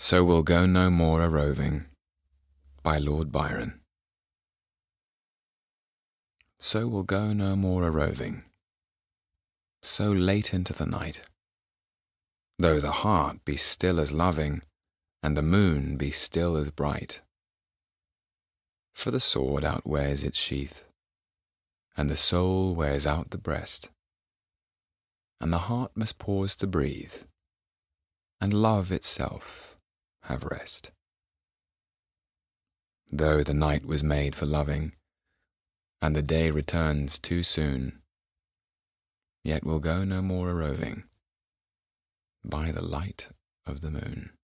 So We'll Go No More A-Roving, by Lord Byron. So we'll go no more a-roving, so late into the night, though the heart be still as loving, and the moon be still as bright. For the sword outwears its sheath, and the soul wears out the breast, and the heart must pause to breathe, and love itself have rest. Though the night was made for loving, and the day returns too soon, yet we'll go no more a-roving by the light of the moon.